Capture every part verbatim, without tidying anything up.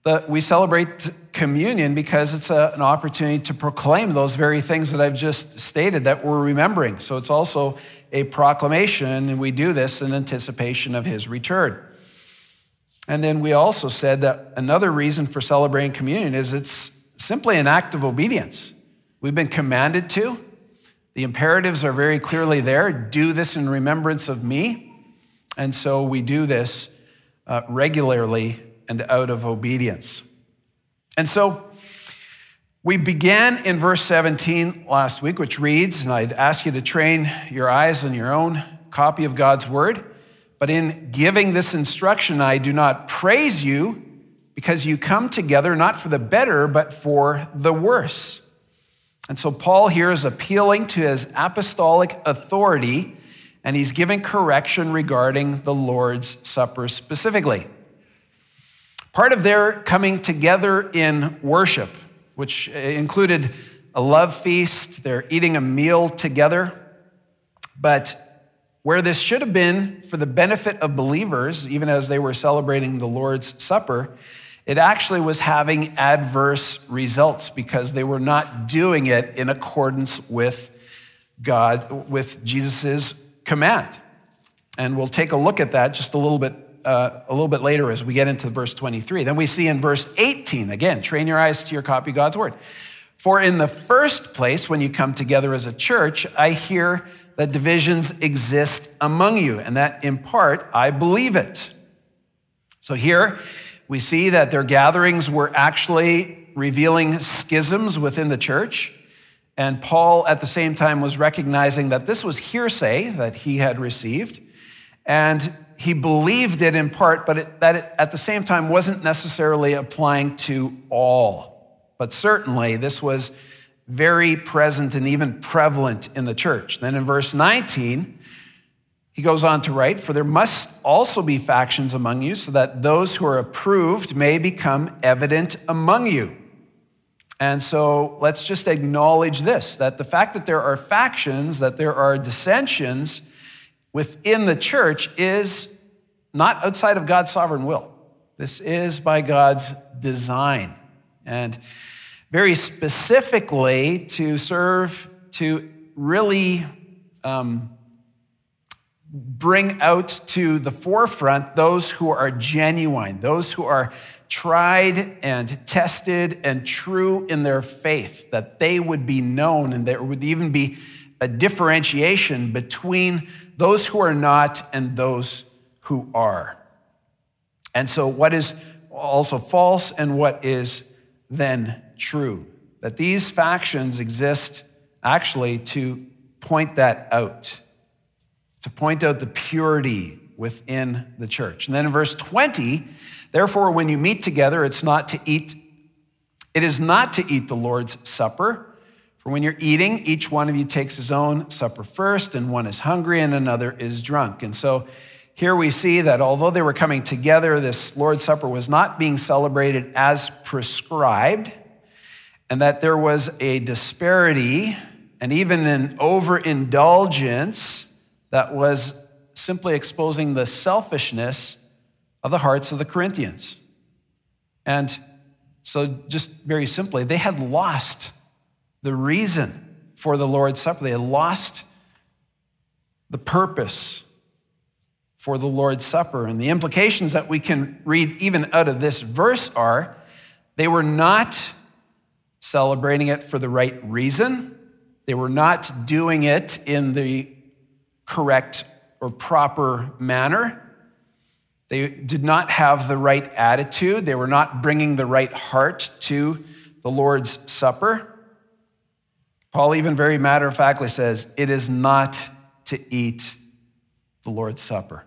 The, we celebrate communion because it's a, an opportunity to proclaim those very things that I've just stated that we're remembering. So it's also a proclamation, and we do this in anticipation of his return. And then we also said that another reason for celebrating communion is it's simply an act of obedience. We've been commanded to. The imperatives are very clearly there. Do this in remembrance of me. And so we do this uh, regularly and out of obedience. And so we began in verse seventeen last week, which reads, and I'd ask you to train your eyes on your own copy of God's word, but in giving this instruction, I do not praise you because you come together not for the better, but for the worse. And so Paul here is appealing to his apostolic authority, and he's giving correction regarding the Lord's Supper specifically. Part of their coming together in worship, which included a love feast, they're eating a meal together, but where this should have been for the benefit of believers, even as they were celebrating the Lord's Supper, it actually was having adverse results because they were not doing it in accordance with God, with Jesus's command. And we'll take a look at that just a little bit Uh, a little bit later as we get into verse twenty-three. Then we see in verse eighteen, again, train your eyes to your copy of God's word. For in the first place, when you come together as a church, I hear that divisions exist among you, and that in part, I believe it. So here we see that their gatherings were actually revealing schisms within the church. And Paul at the same time was recognizing that this was hearsay that he had received. And he believed it in part, but it, that it, at the same time wasn't necessarily applying to all. But certainly this was very present and even prevalent in the church. Then in verse nineteen, he goes on to write, for there must also be factions among you so that those who are approved may become evident among you. And so let's just acknowledge this, that the fact that there are factions, that there are dissensions within the church is not outside of God's sovereign will. This is by God's design. And very specifically to serve, to really um, bring out to the forefront those who are genuine, those who are tried and tested and true in their faith, that they would be known and there would even be a differentiation between those who are not and those who are. And so what is also false and what is then true? That these factions exist actually to point that out, to point out the purity within the church. And then in verse twenty, therefore, when you meet together, it's not to eat, it is not to eat the Lord's Supper. For when you're eating, each one of you takes his own supper first, and one is hungry and another is drunk. And so here we see that although they were coming together, this Lord's Supper was not being celebrated as prescribed, and that there was a disparity and even an overindulgence that was simply exposing the selfishness of the hearts of the Corinthians. And so just very simply, they had lost the reason for the Lord's Supper. They had lost the purpose for the Lord's Supper. And the implications that we can read even out of this verse are, they were not celebrating it for the right reason. They were not doing it in the correct or proper manner. They did not have the right attitude. They were not bringing the right heart to the Lord's Supper. Paul even very matter-of-factly says, it is not to eat the Lord's Supper.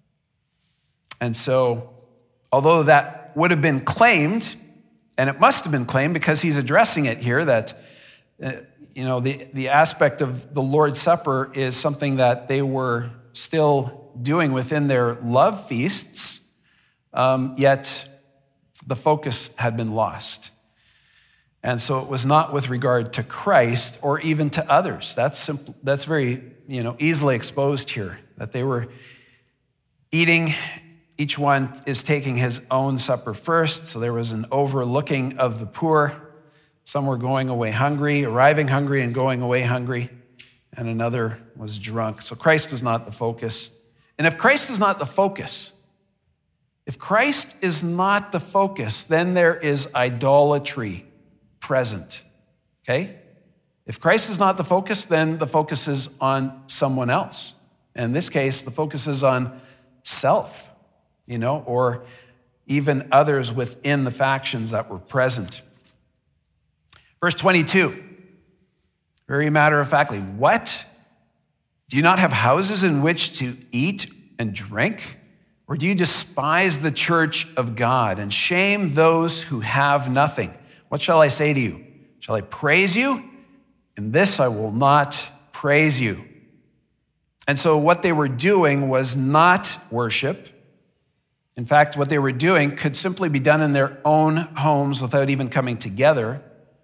And so, although that would have been claimed, and it must have been claimed because he's addressing it here, that uh, you know the, the aspect of the Lord's Supper is something that they were still doing within their love feasts, um, yet the focus had been lost. And so it was not with regard to Christ or even to others. That's simple, that's very you know easily exposed here, that they were eating each one is taking his own supper first. So there was an overlooking of the poor. Some were going away hungry, arriving hungry and going away hungry, and another was drunk. So Christ was not the focus. And if Christ is not the focus, if Christ is not the focus, then there is idolatry present, okay? If Christ is not the focus, then the focus is on someone else. In this case, the focus is on self, you know, or even others within the factions that were present. Verse twenty-two, very matter-of-factly, what? Do you not have houses in which to eat and drink? Or do you despise the church of God and shame those who have nothing? What shall I say to you? Shall I praise you? In this I will not praise you. And so what they were doing was not worship. In fact, what they were doing could simply be done in their own homes without even coming together.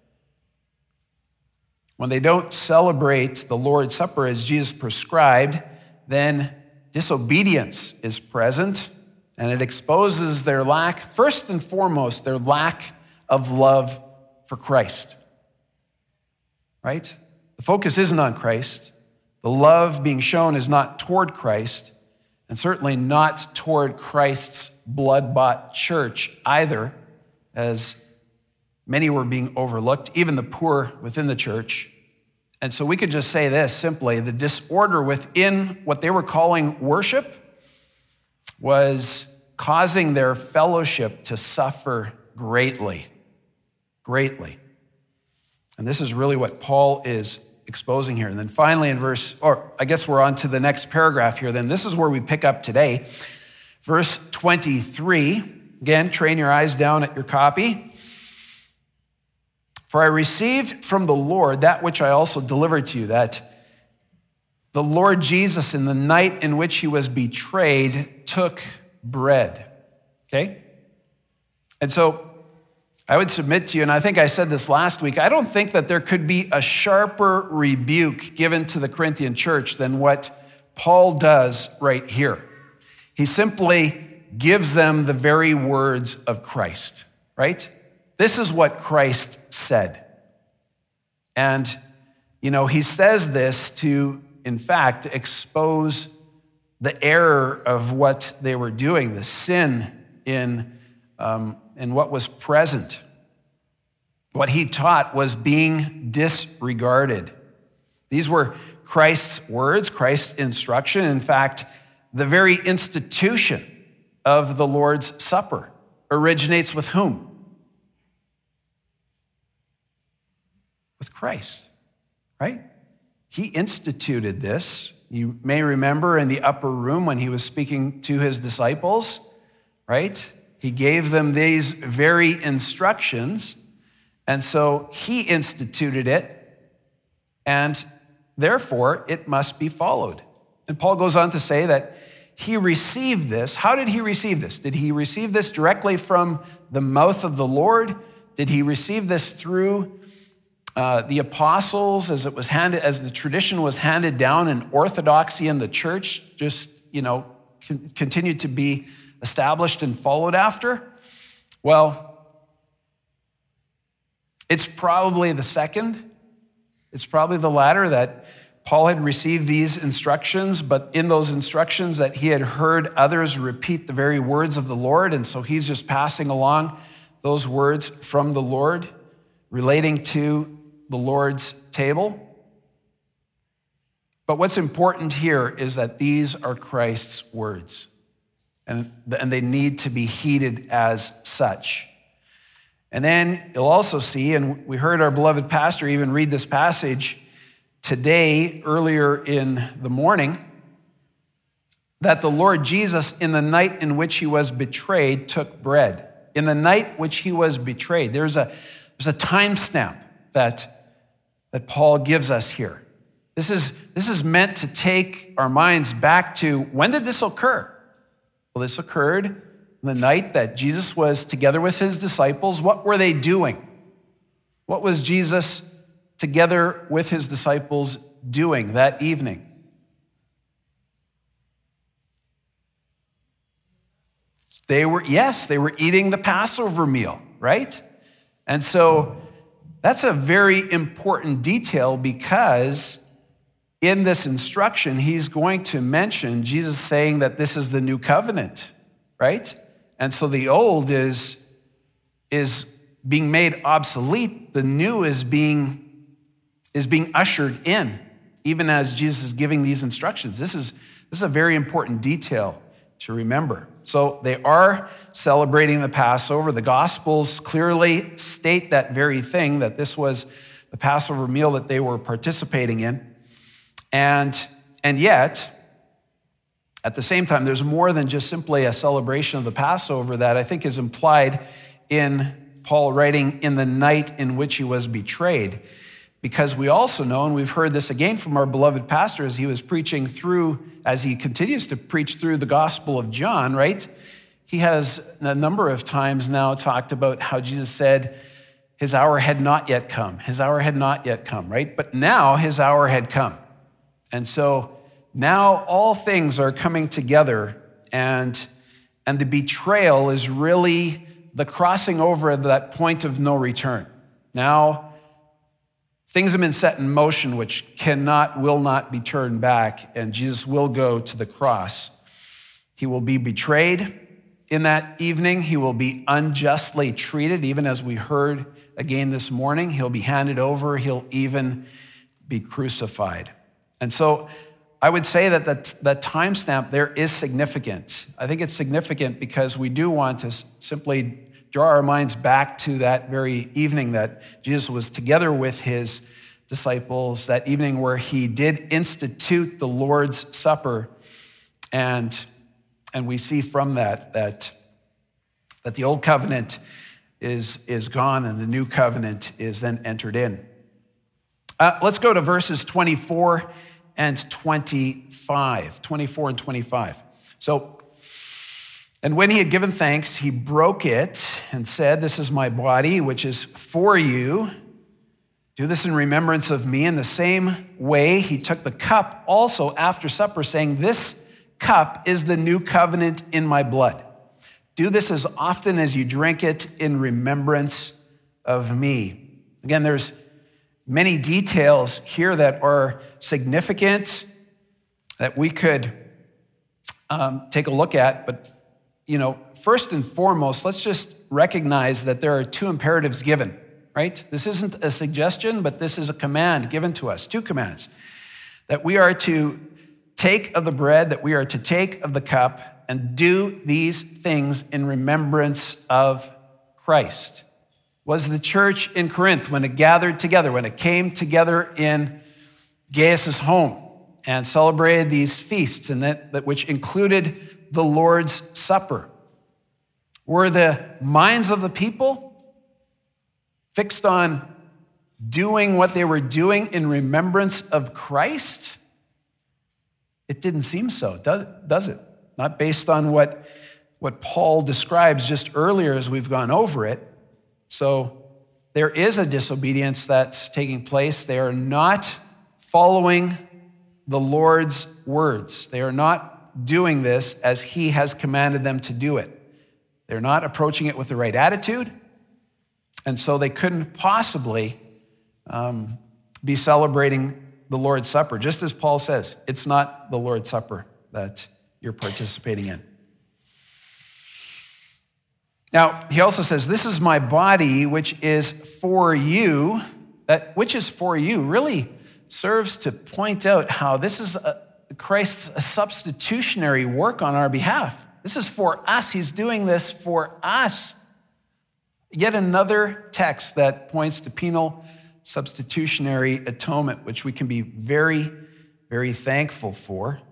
When they don't celebrate the Lord's Supper as Jesus prescribed, then disobedience is present, and it exposes their lack, first and foremost, their lack of love for Christ, right? The focus isn't on Christ. The love being shown is not toward Christ, and certainly not toward Christ's blood-bought church either, as many were being overlooked, even the poor within the church. And so we could just say this simply: the disorder within what they were calling worship was causing their fellowship to suffer greatly, greatly. And this is really what Paul is exposing here. And then finally in verse, or I guess we're on to the next paragraph here then. This is where we pick up today. Verse twenty-three, again, train your eyes down at your copy. For I received from the Lord that which I also delivered to you, that the Lord Jesus, in the night in which he was betrayed, took bread. Okay? And so I would submit to you, and I think I said this last week, I don't think that there could be a sharper rebuke given to the Corinthian church than what Paul does right here. He simply gives them the very words of Christ, right? This is what Christ said. And, you know, he says this to, in fact, expose the error of what they were doing, the sin in, um, in what was present. What he taught was being disregarded. These were Christ's words, Christ's instruction. In fact, the very institution of the Lord's Supper originates with whom? With Christ, right? He instituted this. You may remember in the upper room when he was speaking to his disciples, right? He gave them these very instructions. And so he instituted it, and therefore it must be followed. And Paul goes on to say that he received this. How did he receive this? Did he receive this directly from the mouth of the Lord? Did he receive this through Uh, the apostles, as it was handed, as the tradition was handed down in orthodoxy in the church, just, you know, con- continued to be established and followed after? Well, it's probably the second. It's probably the latter, that Paul had received these instructions, but in those instructions that he had heard others repeat the very words of the Lord, and so he's just passing along those words from the Lord relating to the Lord's table. But what's important here is that these are Christ's words, and, and they need to be heeded as such. And then you'll also see, and we heard our beloved pastor even read this passage today, earlier in the morning, that the Lord Jesus, in the night in which he was betrayed, took bread. In the night which he was betrayed. There's a, there's a timestamp that that Paul gives us here. This is, this is meant to take our minds back to, when did this occur? Well, this occurred on the night that Jesus was together with his disciples. What were they doing? What was Jesus together with his disciples doing that evening? They were, yes, they were eating the Passover meal, right? And so that's a very important detail, because in this instruction, he's going to mention Jesus saying that this is the new covenant, right? And so the old is, is being made obsolete. The new is being, is being ushered in, even as Jesus is giving these instructions. This is, this is a very important detail to remember. So they are celebrating the Passover. The Gospels clearly state that very thing, that this was the Passover meal that they were participating in. And, and yet, at the same time, there's more than just simply a celebration of the Passover that I think is implied in Paul writing in the night in which he was betrayed. Because we also know, and we've heard this again from our beloved pastor as he was preaching through, as he continues to preach through the Gospel of John, right? He has a number of times now talked about how Jesus said his hour had not yet come. His hour had not yet come, right? But now his hour had come. And so now all things are coming together, and, and the betrayal is really the crossing over of that point of no return. Now, things have been set in motion which cannot, will not be turned back, and Jesus will go to the cross. He will be betrayed in that evening. He will be unjustly treated, even as we heard again this morning. He'll be handed over. He'll even be crucified. And so I would say that the, the timestamp there is significant. I think it's significant because we do want to simply draw our minds back to that very evening that Jesus was together with his disciples, that evening where he did institute the Lord's Supper. And, and we see from that, that that the old covenant is, is gone and the new covenant is then entered in. Uh, let's go to verses twenty-four and twenty-five. twenty-four and twenty-five. So, and when he had given thanks, he broke it and said, "This is my body, which is for you. Do this in remembrance of me." In the same way, he took the cup also after supper, saying, "This cup is the new covenant in my blood. Do this as often as you drink it in remembrance of me." Again, there's many details here that are significant that we could um, take a look at, but you know, first and foremost, let's just recognize that there are two imperatives given, right? This isn't a suggestion, but this is a command given to us, two commands, that we are to take of the bread, that we are to take of the cup, and do these things in remembrance of Christ. Was the church in Corinth, when it gathered together, when it came together in Gaius' home and celebrated these feasts, and that, that which included the Lord's Supper, were the minds of the people fixed on doing what they were doing in remembrance of Christ? It didn't seem so, does it? Not based on what, what Paul describes just earlier as we've gone over it. So there is a disobedience that's taking place. They are not following the Lord's words. They are not doing this as he has commanded them to do it. They're not approaching it with the right attitude, and so they couldn't possibly um, be celebrating the Lord's Supper. Just as Paul says, it's not the Lord's Supper that you're participating in. Now, he also says, "This is my body, which is for you." That which is for you really serves to point out how this is a Christ's a substitutionary work on our behalf. This is for us. He's doing this for us. Yet another text that points to penal substitutionary atonement, which we can be very, very thankful for.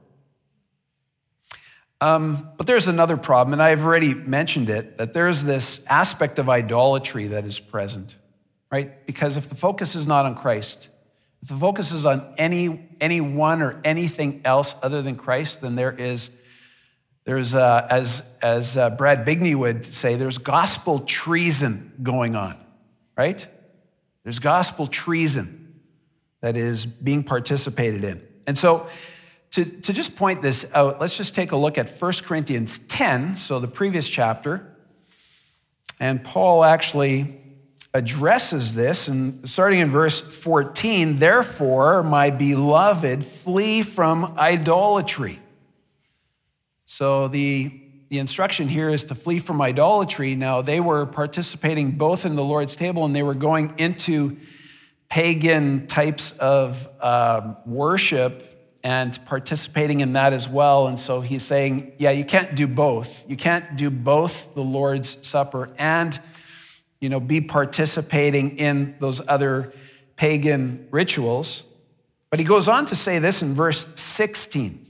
Um, but there's another problem, and I've already mentioned it, that there's this aspect of idolatry that is present, right? Because if the focus is not on Christ, if the focus is on any anyone or anything else other than Christ, then there is, there's uh, as as uh, Brad Bigney would say, there's gospel treason going on, right? There's gospel treason that is being participated in, and so to, to just point this out, let's just take a look at First Corinthians ten, so the previous chapter. And Paul actually addresses this, and starting in verse fourteen, therefore, my beloved, flee from idolatry. So the, the instruction here is to flee from idolatry. Now, they were participating both in the Lord's table, and they were going into pagan types of um, worship and participating in that as well. And so he's saying, yeah, you can't do both. You can't do both the Lord's Supper and, you know, be participating in those other pagan rituals. But he goes on to say this in verse sixteen.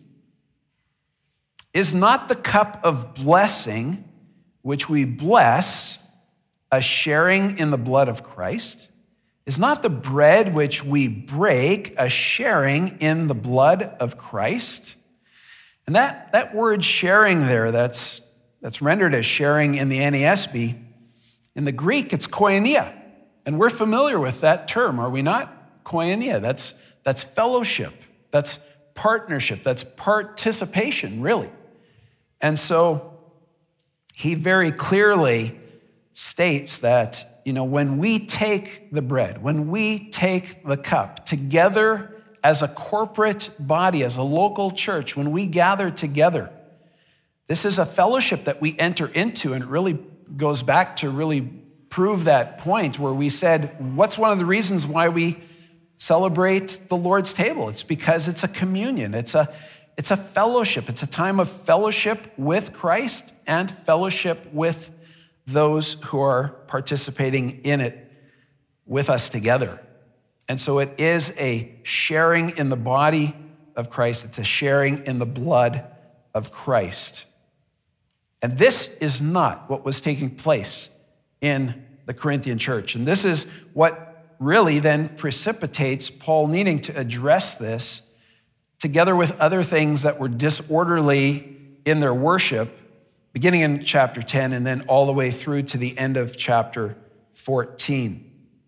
Is not the cup of blessing which we bless a sharing in the blood of Christ? Is not the bread which we break a sharing in the blood of Christ? And that, that word sharing there, that's, that's rendered as sharing in the N A S B, in the Greek, it's koinonia. And we're familiar with that term, are we not? Koinonia, that's, that's fellowship, that's partnership, that's participation, really. And so he very clearly states that, you know, when we take the bread, when we take the cup together as a corporate body, as a local church, when we gather together, this is a fellowship that we enter into, and it really goes back to really prove that point where we said, what's one of the reasons why we celebrate the Lord's table? It's because it's a communion. It's a, it's a fellowship. It's a time of fellowship with Christ and fellowship with those who are participating in it with us together. And so it is a sharing in the body of Christ. It's a sharing in the blood of Christ. And this is not what was taking place in the Corinthian church. And this is what really then precipitates Paul needing to address this together with other things that were disorderly in their worship, beginning in chapter ten and then all the way through to the end of chapter fourteen.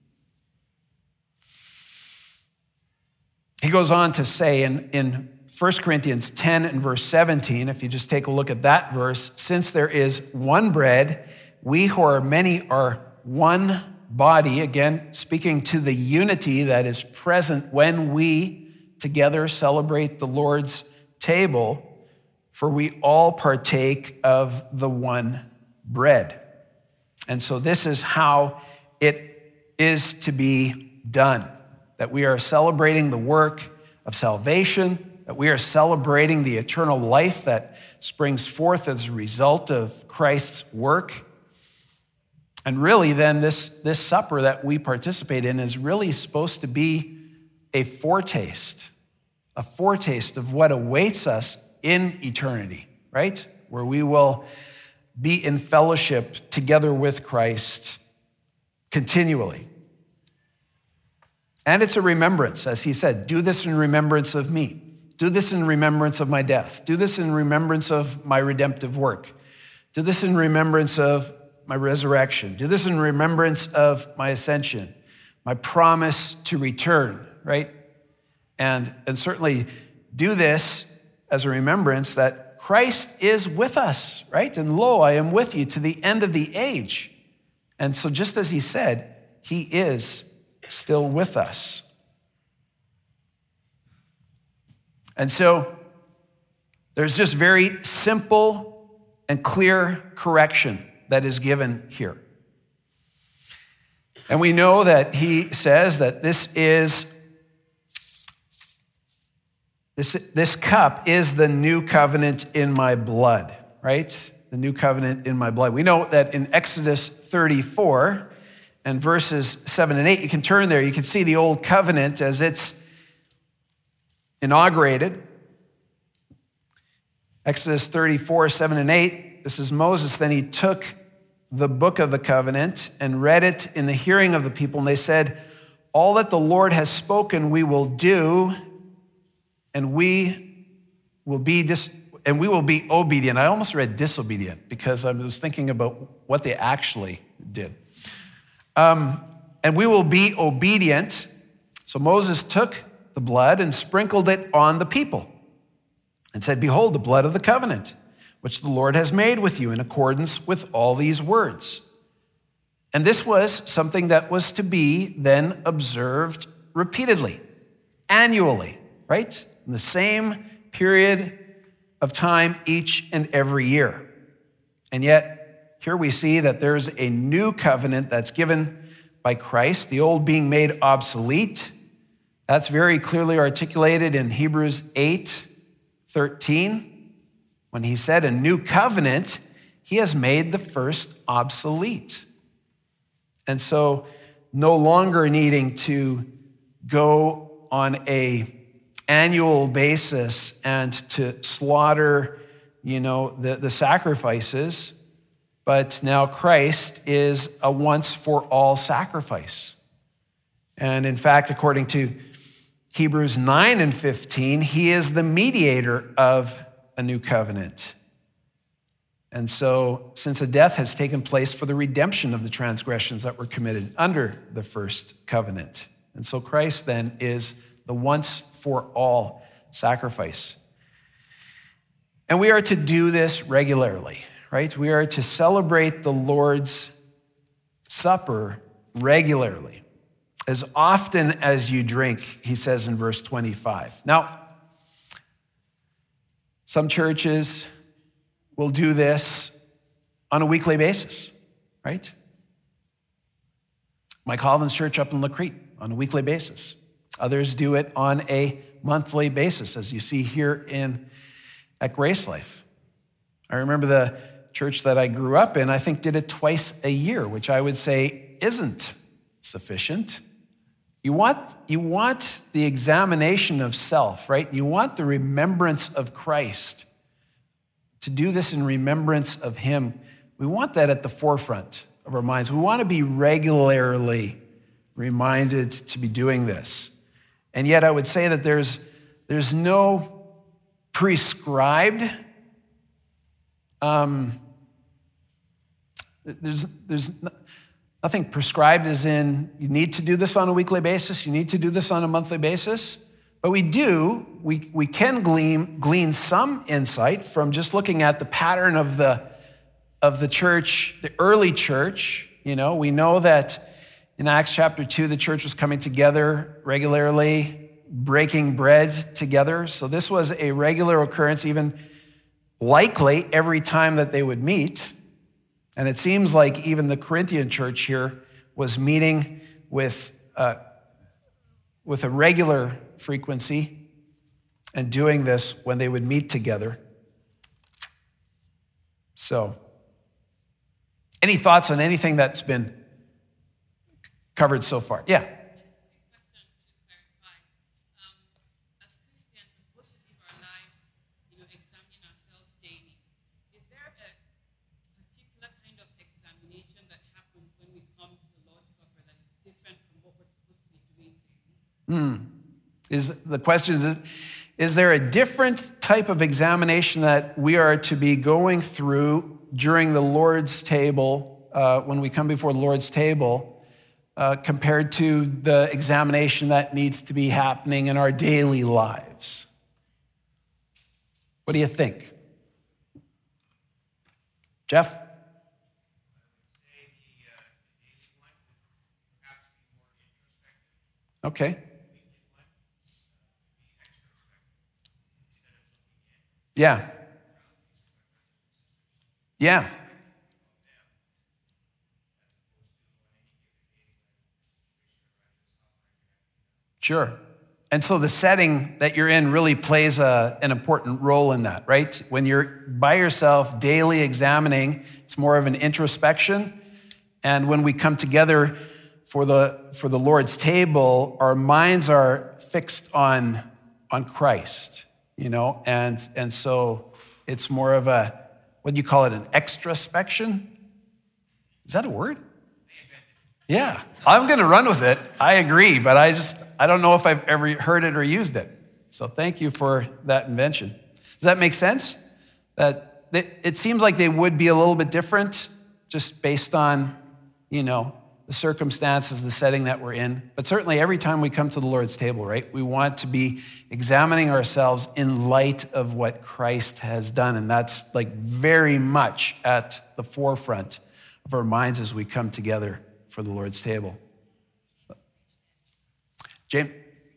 He goes on to say in, in First Corinthians ten and verse seventeen, if you just take a look at that verse, since there is one bread, we who are many are one body, again, speaking to the unity that is present when we together celebrate the Lord's table, for we all partake of the one bread. And so this is how it is to be done, that we are celebrating the work of salvation, that we are celebrating the eternal life that springs forth as a result of Christ's work. And really then this, this supper that we participate in is really supposed to be a foretaste, a foretaste of what awaits us in eternity, right? Where we will be in fellowship together with Christ continually. And it's a remembrance, as he said, do this in remembrance of me. Do this in remembrance of my death. Do this in remembrance of my redemptive work. Do this in remembrance of my resurrection. Do this in remembrance of my ascension, my promise to return, right? And, and certainly do this as a remembrance that Christ is with us, right? And lo, I am with you to the end of the age. And so just as he said, he is still with us. And so there's just very simple and clear correction that is given here. And we know that he says that this is, this, this cup is the new covenant in my blood, right? The new covenant in my blood. We know that in Exodus thirty-four and verses seven and eight, you can turn there, you can see the old covenant as it's inaugurated. Exodus thirty-four, seven and eight, this is Moses. Then he took the book of the covenant and read it in the hearing of the people. And they said, all that the Lord has spoken we will do, and we will be dis- and we will be obedient. I almost read disobedient because I was thinking about what they actually did. Um, and we will be obedient. So Moses took the blood and sprinkled it on the people. and said, "Behold, the blood of the covenant, which the Lord has made with you in accordance with all these words." And this was something that was to be then observed repeatedly, annually, right? In the same period of time each and every year. And yet, here we see that there's a new covenant that's given by Christ, the old being made obsolete. That's very clearly articulated in Hebrews eight thirteen, when he said, "A new covenant, he has made the first obsolete." And so, no longer needing to go on a annual basis and to slaughter, you know, the, the sacrifices, but now Christ is a once for all sacrifice. And in fact, according to Hebrews nine and fifteen, he is the mediator of a new covenant. And so, since a death has taken place for the redemption of the transgressions that were committed under the first covenant. And so Christ then is the once for all sacrifice. And we are to do this regularly, right? We are to celebrate the Lord's Supper regularly. As often as you drink, he says in verse twenty-five. Now, some churches will do this on a weekly basis, right? Mike Holland's church up in La Crete on a weekly basis. Others do it on a monthly basis, as you see here in at Grace Life. I remember the church that I grew up in, I think, did it twice a year, which I would say isn't sufficient. You want, you want the examination of self, right? You want the remembrance of Christ. To do this in remembrance of him, we want that at the forefront of our minds. We want to be regularly reminded to be doing this. And yet I would say that there's, there's no prescribed, um, there's, there's nothing prescribed as in you need to do this on a weekly basis, you need to do this on a monthly basis. But we do, we, we can glean, glean some insight from just looking at the pattern of the, of the church, the early church. You know, we know that in Acts chapter two, the church was coming together regularly, breaking bread together. So this was a regular occurrence, even likely every time that they would meet. And it seems like even the Corinthian church here was meeting with, uh, with a regular frequency and doing this when they would meet together. So, any thoughts on anything that's been covered so far? Yeah. Hmm. Is the question is, is there a different type of examination that we are to be going through during the Lord's table, uh, when we come before the Lord's table, uh, compared to the examination that needs to be happening in our daily lives? What do you think? Jeff? Okay. Yeah. Yeah. Sure. And so the setting that you're in really plays a, an important role in that, right? When you're by yourself daily examining, it's more of an introspection. And when we come together for the, for the Lord's table, our minds are fixed on, on Christ. You know, and and so it's more of a, what do you call it, an extrospection? Is that a word? Yeah, I'm going to run with it. I agree, but I just, I don't know if I've ever heard it or used it. So thank you for that invention. Does that make sense? That it, it seems like they would be a little bit different just based on, you know, the circumstances, the setting that we're in. But certainly every time we come to the Lord's table, right, we want to be examining ourselves in light of what Christ has done. And that's like very much at the forefront of our minds as we come together for the Lord's table. James?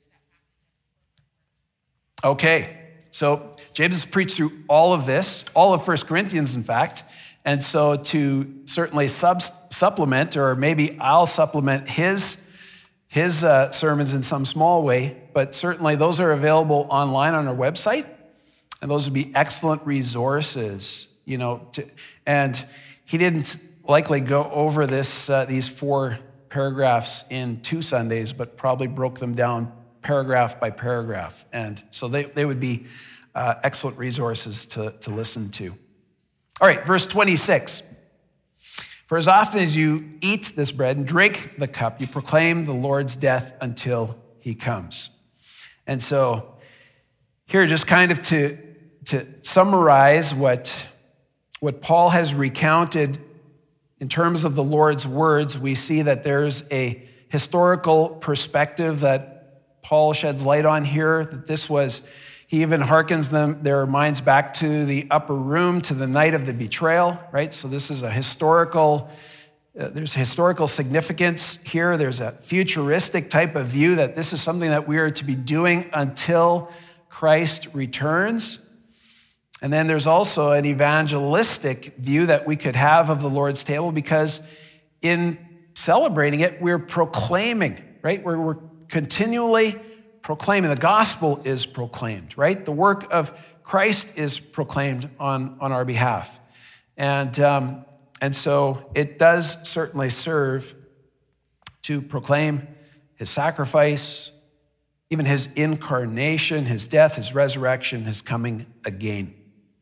Okay, so James has preached through all of this, all of First Corinthians, in fact. And so to certainly sub- supplement, or maybe I'll supplement his, his uh, sermons in some small way, but certainly those are available online on our website, and those would be excellent resources, you know. To, and he didn't likely go over this uh, these four paragraphs in two Sundays, but probably broke them down paragraph by paragraph. And so they, they would be uh, excellent resources to, to listen to. All right, verse twenty-six. For as often as you eat this bread and drink the cup, you proclaim the Lord's death until he comes. And so here, just kind of to, to summarize what, what Paul has recounted in terms of the Lord's words, we see that there's a historical perspective that Paul sheds light on here, that this was, he even hearkens them, their minds back to the upper room, to the night of the betrayal, right? So this is a historical, uh, there's historical significance here. There's a futuristic type of view that this is something that we are to be doing until Christ returns. And then there's also an evangelistic view that we could have of the Lord's table, because in celebrating it, we're proclaiming, right? We're, we're continually proclaiming. The gospel is proclaimed, right? The work of Christ is proclaimed on, on our behalf. And, um, and so it does certainly serve to proclaim his sacrifice, even his incarnation, his death, his resurrection, his coming again.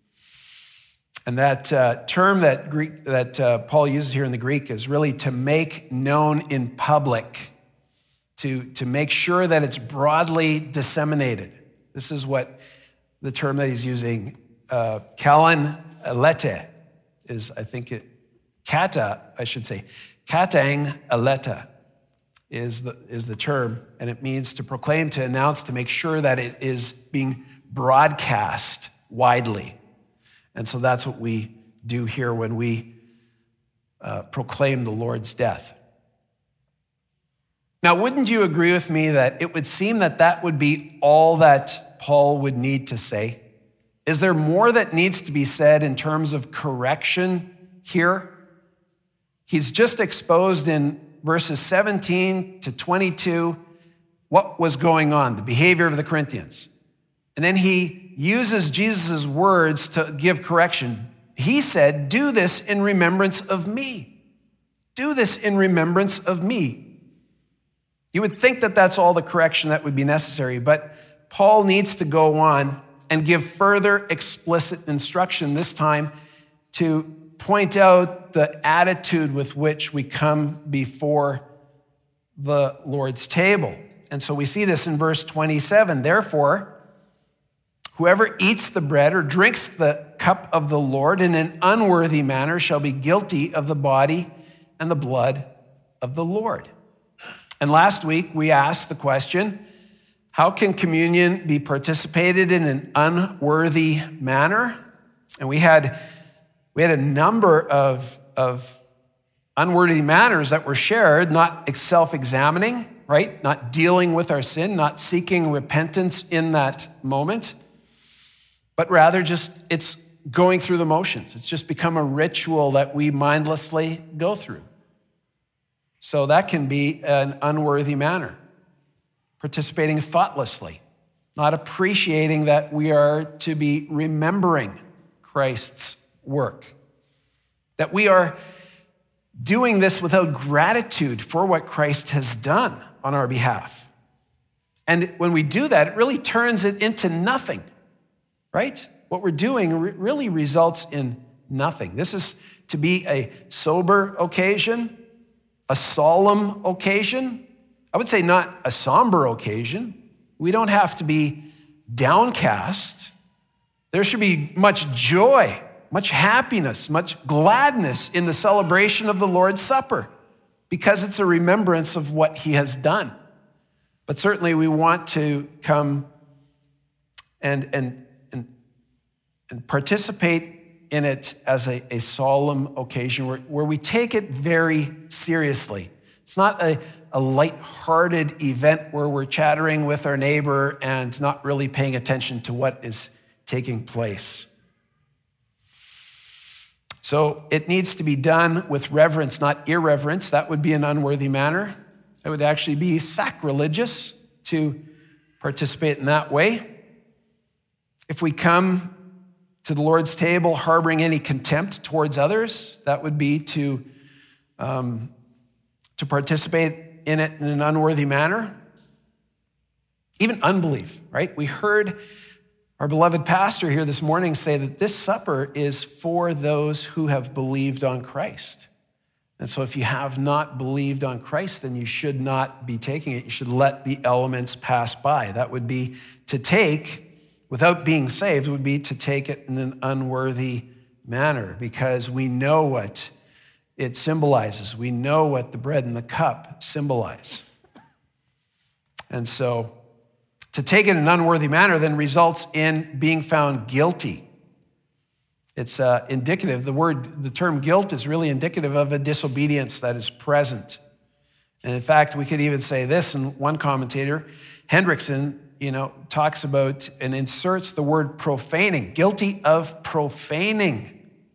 And that uh, term that Greek that uh, Paul uses here in the Greek is really to make known in public, to, to make sure that it's broadly disseminated. This is what the term that he's using, uh, kalan alete, is, I think it, kata, I should say, katang aleta is the, is the term, and it means to proclaim, to announce, to make sure that it is being broadcast widely. And so that's what we do here when we uh, proclaim the Lord's death. Now, wouldn't you agree with me that it would seem that that would be all that Paul would need to say? Is there more that needs to be said in terms of correction here? He's just exposed in verses seventeen to twenty-two what was going on, the behavior of the Corinthians. And then he uses Jesus' words to give correction. He said, do this in remembrance of me. Do this in remembrance of me. You would think that that's all the correction that would be necessary, but Paul needs to go on and give further explicit instruction, this time to point out the attitude with which we come before the Lord's table. And so we see this in verse twenty-seven. Therefore, whoever eats the bread or drinks the cup of the Lord in an unworthy manner shall be guilty of the body and the blood of the Lord. And last week we asked the question, how can communion be participated in an unworthy manner? And we had, we had a number of, of unworthy manners that were shared, not self-examining, right? Not dealing with our sin, not seeking repentance in that moment, but rather just it's going through the motions. It's just become a ritual that we mindlessly go through. So that can be an unworthy manner. Participating thoughtlessly, not appreciating that we are to be remembering Christ's work. That we are doing this without gratitude for what Christ has done on our behalf. And when we do that, it really turns it into nothing. Right? What we're doing really results in nothing. This is to be a sober occasion, a solemn occasion. I would say not a somber occasion. We don't have to be downcast. There should be much joy, much happiness, much gladness in the celebration of the Lord's Supper. because it's a remembrance of what he has done. But certainly we want to come and, and, and, and participate in it as a, a solemn occasion where, where we take it very seriously. It's not a, a light-hearted event where we're chattering with our neighbor and not really paying attention to what is taking place. So it needs to be done with reverence, not irreverence. That would be an unworthy manner. It would actually be sacrilegious to participate in that way. If we come to the Lord's table harboring any contempt towards others, that would be to, um, to participate in it in an unworthy manner. Even unbelief, right? We heard our beloved pastor here this morning say that this supper is for those who have believed on Christ. And so if you have not believed on Christ, then you should not be taking it. You should let the elements pass by. That would be to take, without being saved, would be to take it in an unworthy manner, because we know what it symbolizes. We know what the bread and the cup symbolize. And so to take it in an unworthy manner then results in being found guilty. It's uh, indicative, the word, the term guilt is really indicative of a disobedience that is present. And in fact, we could even say this, and one commentator, Hendrickson, you know, talks about and inserts the word profaning, guilty of profaning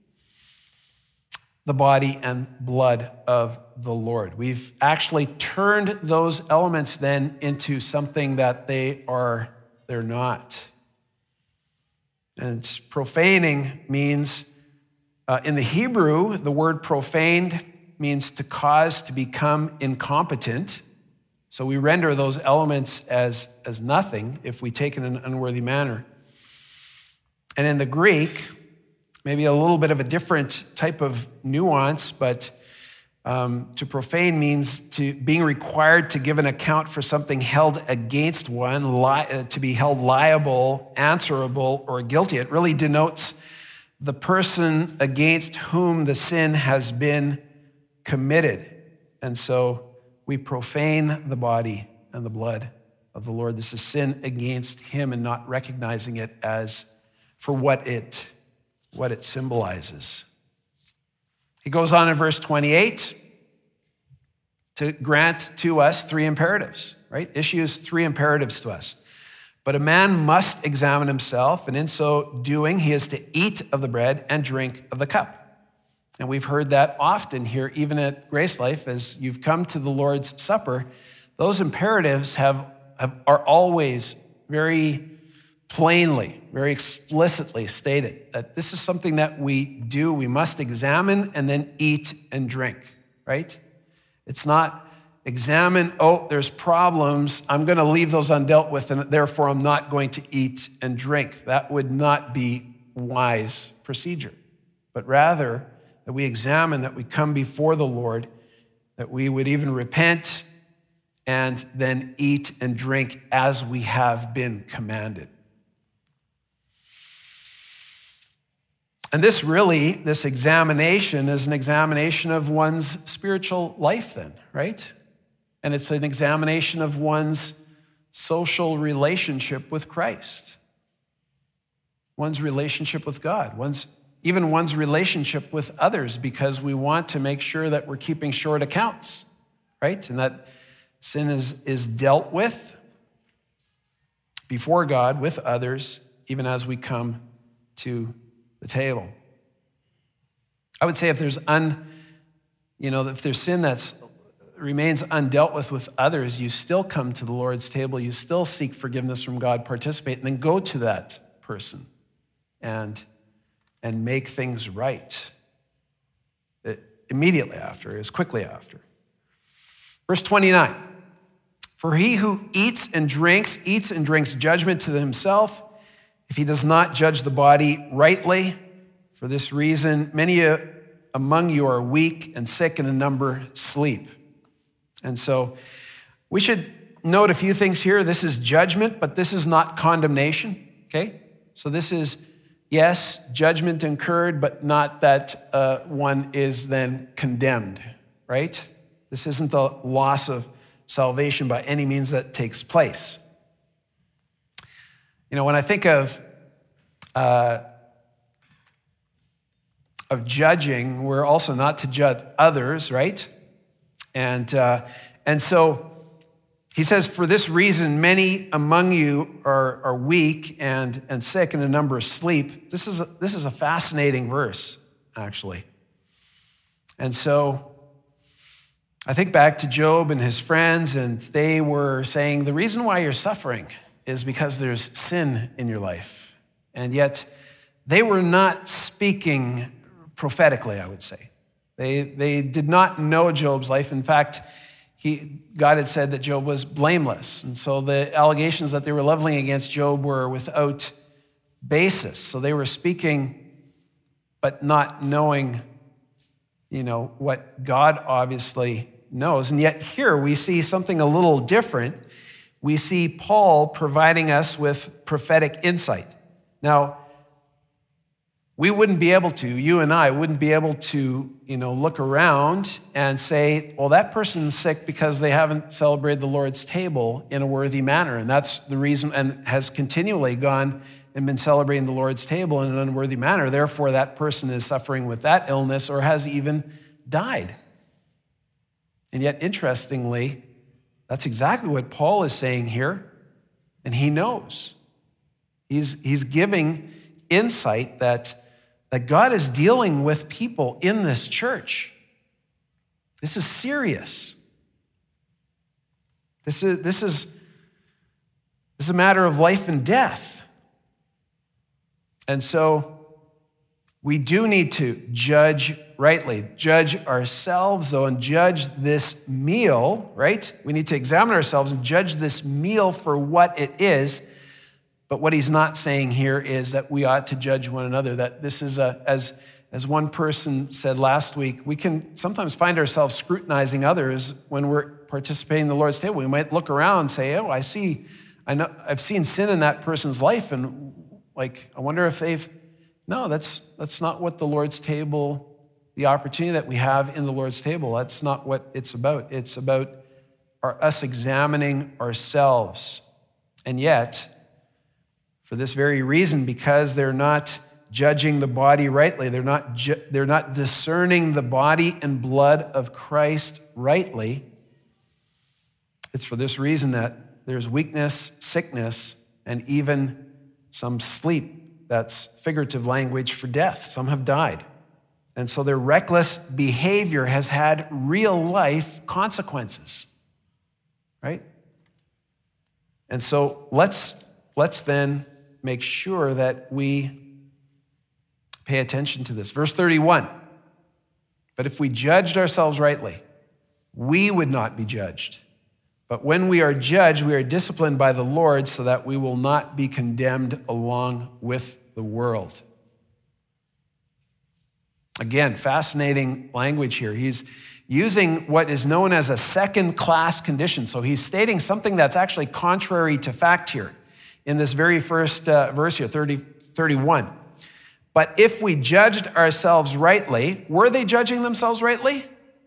the body and blood of the Lord. We've actually turned those elements then into something that they are, they're not. And profaning means, uh, in the Hebrew, the word profaned means to cause to become incompetent. So we render those elements as, as nothing if we take it in an unworthy manner. And in the Greek, maybe a little bit of a different type of nuance, but um, to profane means to being required to give an account for something held against one, li- uh, to be held liable, answerable, or guilty. It really denotes the person against whom the sin has been committed. And so we profane the body and the blood of the Lord. This is sin against him and not recognizing it as for what it what it symbolizes. He goes on in verse twenty-eight to grant to us three imperatives, right? Issues three imperatives to us. But a man must examine himself, and in so doing, he is to eat of the bread and drink of the cup. And we've heard that often here, even at Grace Life, as you've come to the Lord's Supper. Those imperatives have, have are always very plainly, very explicitly stated that this is something that we do. We must examine and then eat and drink, right? It's not examine, oh, there's problems, I'm going to leave those undealt with, and therefore I'm not going to eat and drink. That would not be wise procedure. But rather, that we examine, that we come before the Lord, that we would even repent and then eat and drink as we have been commanded. And this really, this examination is an examination of one's spiritual life then, right? And it's an examination of one's social relationship with Christ, one's relationship with God, one's even one's relationship with others, because we want to make sure that we're keeping short accounts, right? And that sin is, is dealt with before God, with others, even as we come to the table. I would say if there's un, you know, if there's sin that's remains undealt with with others, you still come to the Lord's table, you still seek forgiveness from God, participate, and then go to that person and, and make things right immediately after, as quickly after. Verse twenty-nine, for he who eats and drinks, eats and drinks judgment to himself, if he does not judge the body rightly. For this reason, many among you are weak and sick, and a number sleep. And so we should note a few things here. This is judgment, but this is not condemnation, okay? So this is, yes, judgment incurred, but not that uh, one is then condemned, right? This isn't the loss of salvation by any means that takes place. You know, when I think of uh, of judging, we're also not to judge others, right? And uh, and so he says, for this reason, many among you are, are weak and, and sick, and a number asleep. This is a, this is a fascinating verse, actually. And so I think back to Job and his friends, and they were saying, the reason why you're suffering is because there's sin in your life. And yet they were not speaking prophetically, I would say. They, they did not know Job's life. In fact, he, God had said that Job was blameless. And so the allegations that they were leveling against Job were without basis. So they were speaking, but not knowing, you know, what God obviously knows. And yet here we see something a little different. We see Paul providing us with prophetic insight. Now, we wouldn't be able to, you and I wouldn't be able to, you know, look around and say, well, that person's sick because they haven't celebrated the Lord's table in a worthy manner. And that's the reason, and has continually gone and been celebrating the Lord's table in an unworthy manner. Therefore, that person is suffering with that illness or has even died. And yet, interestingly, that's exactly what Paul is saying here. And he knows. He's, he's giving insight that that God is dealing with people in this church. This is serious. This is, this is, this is a matter of life and death. And so we do need to judge rightly, judge ourselves, though, and judge this meal, right? We need to examine ourselves and judge this meal for what it is. But what he's not saying here is that we ought to judge one another, that this is a, as, as one person said last week, we can sometimes find ourselves scrutinizing others when we're participating in the Lord's table. We might look around and say, oh, I see, I know, I've seen sin in that person's life, and like, I wonder if they've, no, that's, that's not what the Lord's table, the opportunity that we have in the Lord's table, that's not what it's about. It's about our, us examining ourselves. And yet, for this very reason, because they're not judging the body rightly, they're not, ju- they're not discerning the body and blood of Christ rightly, it's for this reason that there's weakness, sickness, and even some sleep. That's figurative language for death. Some have died. And so their reckless behavior has had real life consequences, right? And so let's, let's then make sure that we pay attention to this. Verse thirty-one, but if we judged ourselves rightly, we would not be judged. But when we are judged, we are disciplined by the Lord so that we will not be condemned along with the world. Again, fascinating language here. He's using what is known as a second-class condition. So he's stating something that's actually contrary to fact here in this very first uh, verse here, thirty, thirty-one. But if we judged ourselves rightly, were they judging themselves rightly?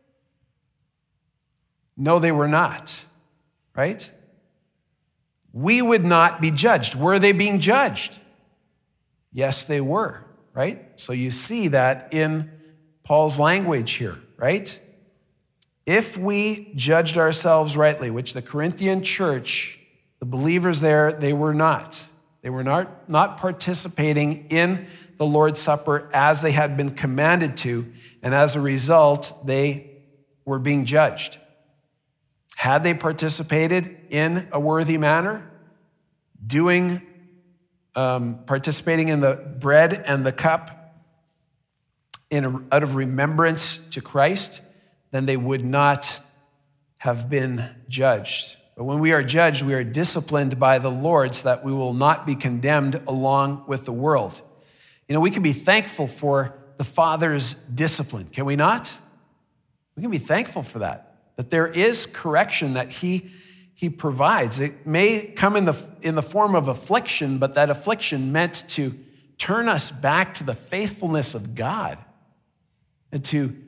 No, they were not, right? We would not be judged. Were they being judged? Yes, they were, right? So you see that in Paul's language here, right? If we judged ourselves rightly, which the Corinthian church, the believers there, they were not. They were not, not participating in the Lord's Supper as they had been commanded to, and as a result, they were being judged. Had they participated in a worthy manner, doing, um, participating in the bread and the cup in a, out of remembrance to Christ, then they would not have been judged. But when we are judged, we are disciplined by the Lord so that we will not be condemned along with the world. You know, we can be thankful for the Father's discipline, can we not? We can be thankful for that, that there is correction that he, he provides. It may come in the, in the form of affliction, but that affliction meant to turn us back to the faithfulness of God and to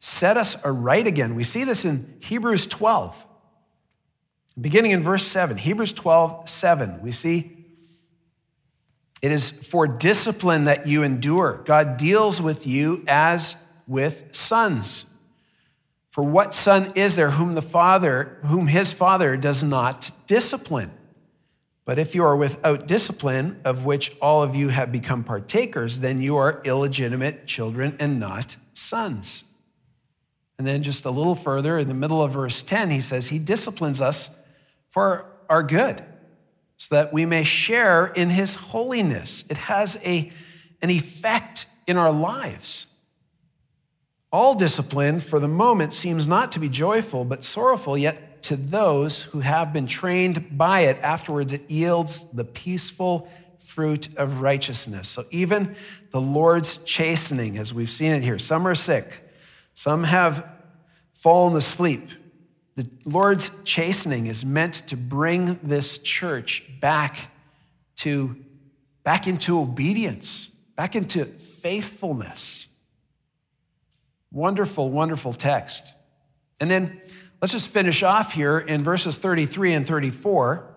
set us aright again. We see this in Hebrews twelve, beginning in verse seven. Hebrews twelve, seven, we see, it is for discipline that you endure. God deals with you as with sons. For what son is there whom the father, whom his father does not discipline? But if you are without discipline, of which all of you have become partakers, then you are illegitimate children and not sons. And then just a little further, in the middle of verse ten, he says, he disciplines us for our good, so that we may share in his holiness. It has a, an effect in our lives. All discipline for the moment seems not to be joyful, but sorrowful, yet to those who have been trained by it, afterwards it yields the peaceful fruit of righteousness. So even the Lord's chastening, as we've seen it here, some are sick, some have fallen asleep. The Lord's chastening is meant to bring this church back to, back into obedience, back into faithfulness. Wonderful, wonderful text. And then let's just finish off here in verses thirty-three and thirty-four.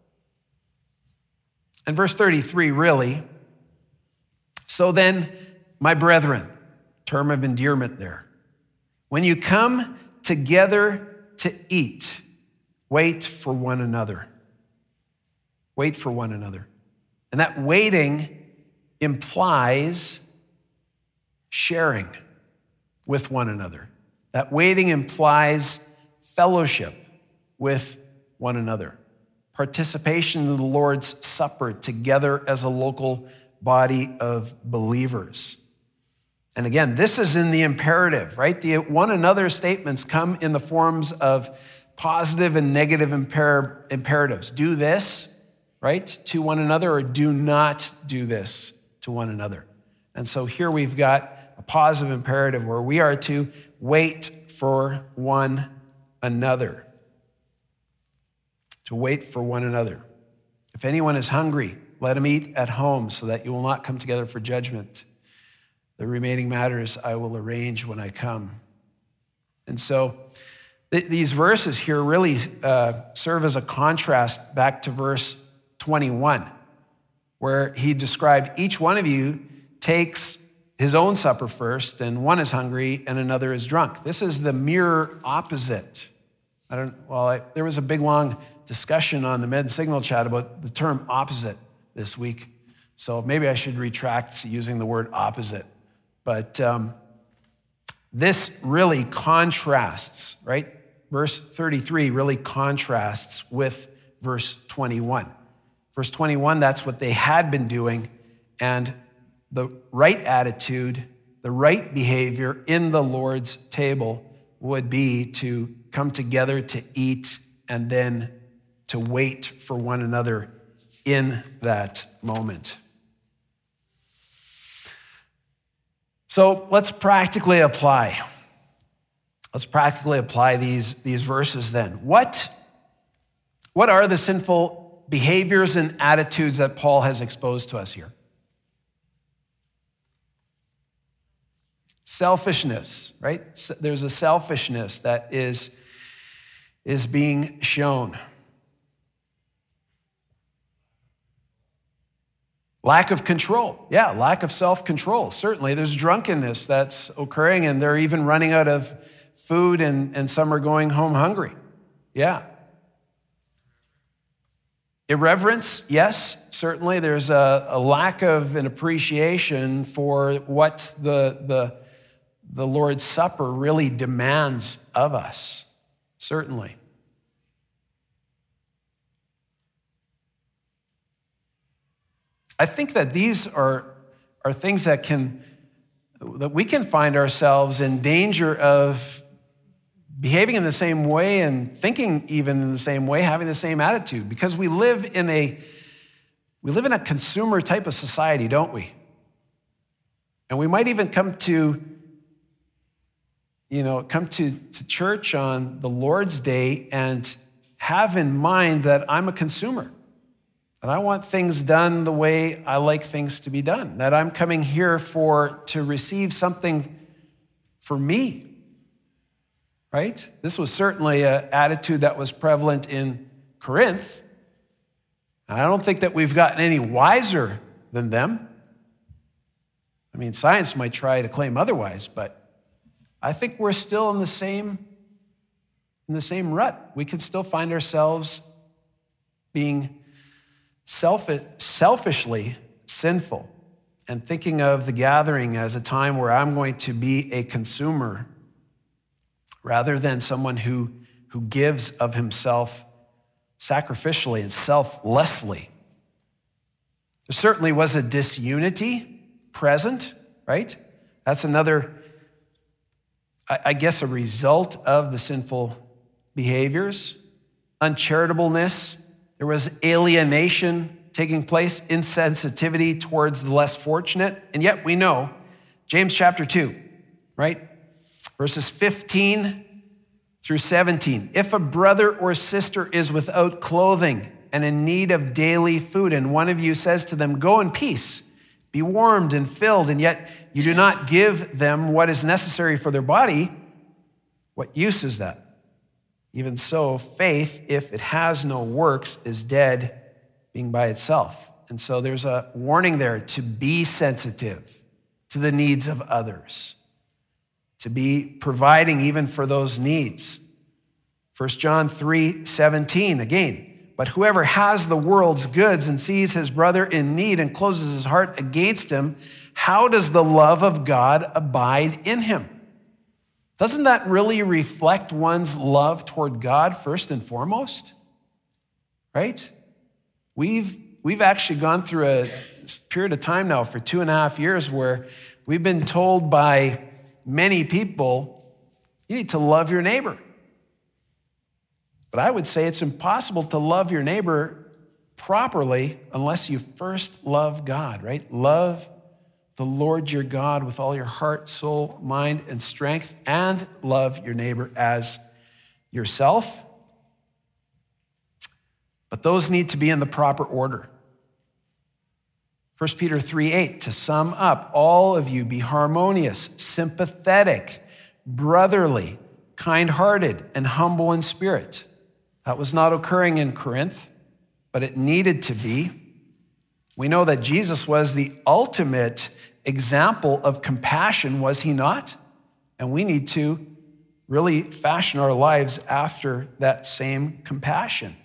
And verse thirty-three, really. So then, my brethren, term of endearment there. When you come together to eat, wait for one another. Wait for one another. And that waiting implies sharing with one another. That waiting implies fellowship with one another. Participation in the Lord's Supper together as a local body of believers. And again, this is in the imperative, right? The one another statements come in the forms of positive and negative imper- imperatives. Do this, right, to one another, or do not do this to one another. And so here we've got a positive imperative where we are to wait for one another. To wait for one another. If anyone is hungry, let him eat at home so that you will not come together for judgment. The remaining matters I will arrange when I come. And so th- these verses here really uh, serve as a contrast back to verse twenty-one, where he described each one of you takes his own supper first, and one is hungry and another is drunk. This is the mirror opposite. I don't, well, I, there was a big long discussion on the Med Signal chat about the term opposite this week. So maybe I should retract using the word opposite. But um, this really contrasts, right? Verse thirty-three really contrasts with verse twenty-one. Verse twenty-one, that's what they had been doing, and the right attitude, the right behavior in the Lord's table would be to come together to eat and then to wait for one another in that moment. So let's practically apply. Let's practically apply these, these verses then. What, what are the sinful behaviors and attitudes that Paul has exposed to us here? Selfishness, right? There's a selfishness that is, is being shown. Lack of control. Yeah, lack of self-control. Certainly, there's drunkenness that's occurring, and they're even running out of food, and, and some are going home hungry. Yeah. Irreverence, yes, certainly. There's a, a lack of an appreciation for what the, the, the Lord's Supper really demands of us, certainly. I think that these are, are things that can, that we can find ourselves in danger of behaving in the same way and thinking even in the same way, having the same attitude, because we live in a, we live in a consumer type of society, don't we? And we might even come to, you know, come to, to church on the Lord's Day and have in mind that I'm a consumer. And I want things done the way I like things to be done, that I'm coming here for to receive something for me, right? This was certainly an attitude that was prevalent in Corinth. And I don't think that we've gotten any wiser than them. I mean, science might try to claim otherwise, but I think we're still in the same, in the same rut. We can still find ourselves being selfish, selfishly sinful and thinking of the gathering as a time where I'm going to be a consumer rather than someone who, who gives of himself sacrificially and selflessly. There certainly was a disunity present, right? That's another, I guess, a result of the sinful behaviors. Uncharitableness. There was alienation taking place, insensitivity towards the less fortunate. And yet we know, James chapter two, right? Verses fifteen through seventeen. If a brother or sister is without clothing and in need of daily food, and one of you says to them, go in peace, be warmed and filled, and yet you do not give them what is necessary for their body, what use is that? Even so, faith, if it has no works, is dead, being by itself. And so there's a warning there to be sensitive to the needs of others, to be providing even for those needs. First John three seventeen, again, but whoever has the world's goods and sees his brother in need and closes his heart against him, how does the love of God abide in him? Doesn't that really reflect one's love toward God first and foremost? Right? We've, we've actually gone through a period of time now for two and a half years where we've been told by many people, you need to love your neighbor. But I would say it's impossible to love your neighbor properly unless you first love God, right? Love the Lord your God with all your heart, soul, mind, and strength, and love your neighbor as yourself. But those need to be in the proper order. First Peter three eight, to sum up, all of you be harmonious, sympathetic, brotherly, kind-hearted, and humble in spirit. That was not occurring in Corinth, but it needed to be. We know that Jesus was the ultimate example of compassion, was he not? And we need to really fashion our lives after that same compassion.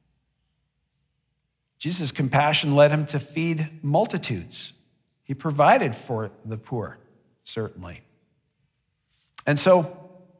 Jesus' compassion led him to feed multitudes. He provided for the poor, certainly. And so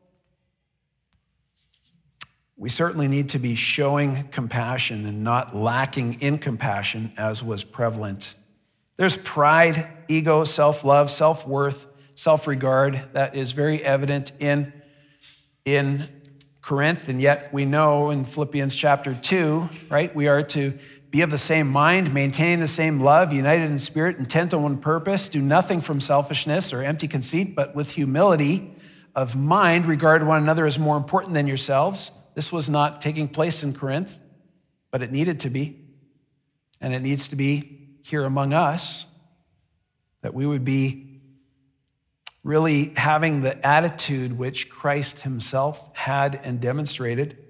we certainly need to be showing compassion and not lacking in compassion as was prevalent. There's pride, ego, self-love, self-worth, self-regard that is very evident in, in Corinth. And yet we know in Philippians chapter two, right, we are to be of the same mind, maintain the same love, united in spirit, intent on one purpose, do nothing from selfishness or empty conceit, but with humility of mind, regard one another as more important than yourselves. This was not taking place in Corinth, but it needed to be. And it needs to be here among us, that we would be really having the attitude which Christ himself had and demonstrated.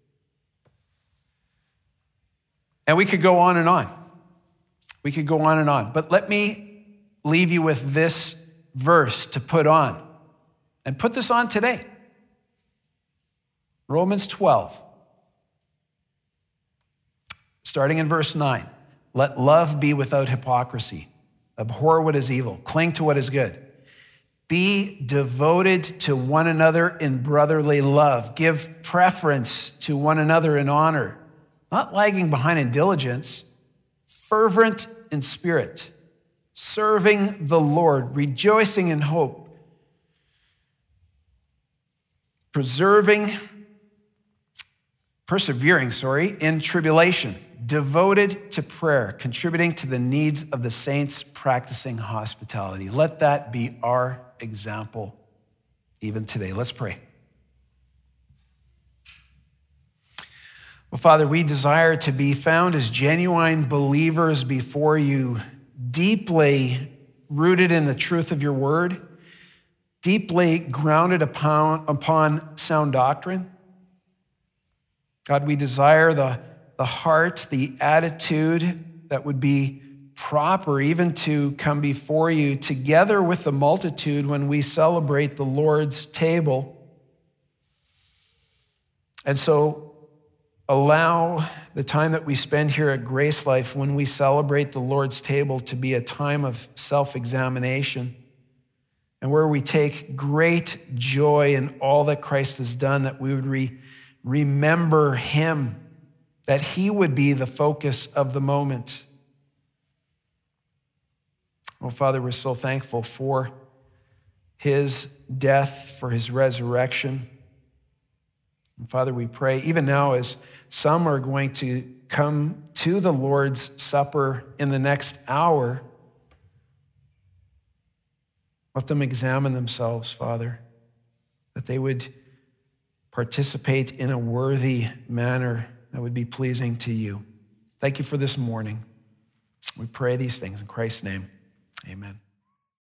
And we could go on and on. We could go on and on. But let me leave you with this verse to put on. And put this on today. Romans twelve, starting in verse nine. Let love be without hypocrisy. Abhor what is evil. Cling to what is good. Be devoted to one another in brotherly love. Give preference to one another in honor. Not lagging behind in diligence. Fervent in spirit. Serving the Lord. Rejoicing in hope. Preserving Persevering, sorry, in tribulation, devoted to prayer, contributing to the needs of the saints, practicing hospitality. Let that be our example even today. Let's pray. Well, Father, we desire to be found as genuine believers before you, deeply rooted in the truth of your word, deeply grounded upon, upon sound doctrine. God, we desire the, the heart, the attitude that would be proper even to come before you together with the multitude when we celebrate the Lord's table. And so allow the time that we spend here at Grace Life when we celebrate the Lord's table to be a time of self-examination and where we take great joy in all that Christ has done, that we would re- remember him, that he would be the focus of the moment. Oh, Father, we're so thankful for his death, for his resurrection. And Father, we pray, even now as some are going to come to the Lord's Supper in the next hour, let them examine themselves, Father, that they would participate in a worthy manner that would be pleasing to you. Thank you for this morning. We pray these things in Christ's name. Amen.